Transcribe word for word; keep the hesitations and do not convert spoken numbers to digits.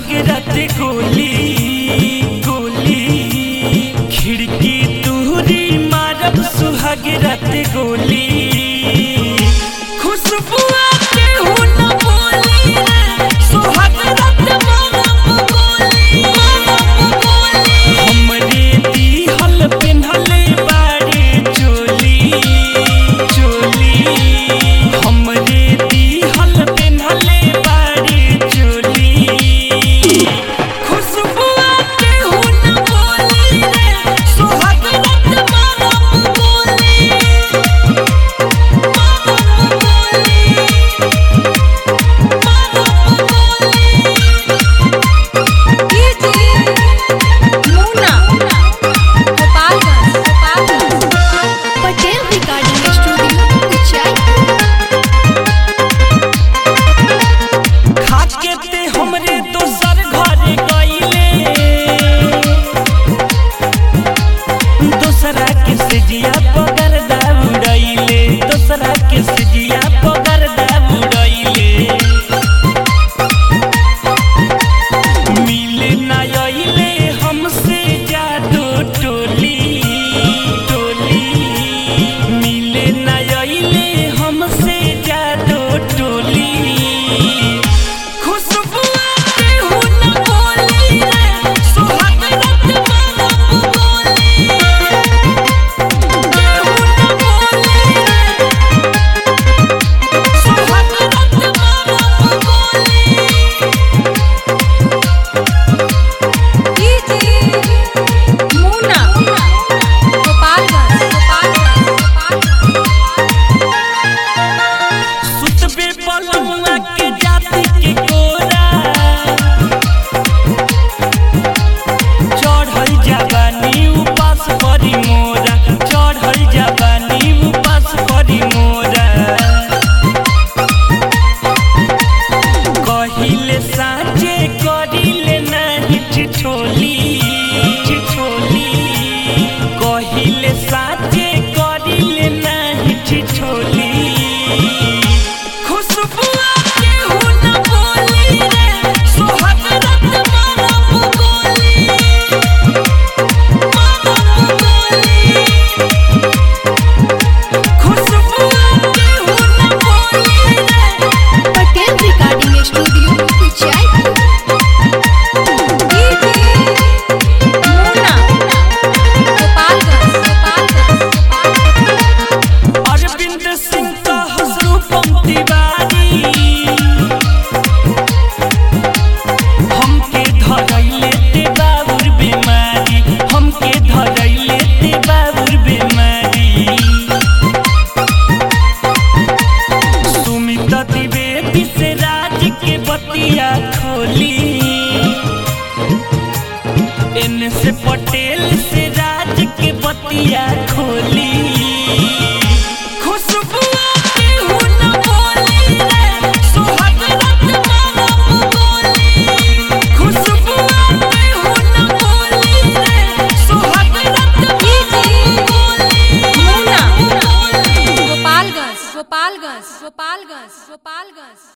सुहाग रात गोली गोली खिड़की दूरी मारब सुहाग रात गोली खुशबू आके हो न बोली सुहाग रात मारब गोली हमरे दिहल पेन्हले बाड़े चोली चोली हमरे दिहल पेन्हले बाड़े चोली खुशबू आके हो न बोली सुहाग रात मारब गोली मारब गोली मारब गोली मुन्ना गोपालगंज गोपालगंज पटेल रिकॉर्डिंग स्टूडियो कुचाई खाके ते हमरे दोसर घरे गइले दोसरा के सजिया पगर दाउड़इले दोसरा के सजिया पगर दाउड़इले मिले ना आइले हमसे जादू टोली टोली मिले ना आइले हमसे जादू टोली खुशबू आके हो न बोली सुहाग रात मारब गोली के हो न बोली सुहाग रात मारब गोली मुन्ना गोपालगंज गोपालगंज सुतबे पलंगवा के जाति के कोरा चढ़ल जवानी उपास करी मोरा चढ़ल जवानी उपास करी मोरा कहिले साँचे करिले नाही ठिठोली ठिठोली कहिले साँचे करिले नाही ठिठोली खुशबू आके हो न बोली सुहाग रात मारब गोली मारब गोली खुशबू आके हो न बोली पटेल रिकॉर्डिंग स्टूडियो कुचाई मुन्ना गोपालगंज गोपालगंज अरविंद सिंह का हसरूपम तिवारी हमके धरैले ते बाबुर बीमारी हमके धरैले ते बाबुर बीमारी सुमित द्विवेदी से राज के बतिया खोली एन से पटेल से राज के बतिया खोली खुशबू आके हो न बोली सुहाग रात मारब गोली खुशबू आके हो न बोली सुहाग रात मारब गोली मुन्ना गोपालगंज गोपालगंज गोपालगंज गोपालगंज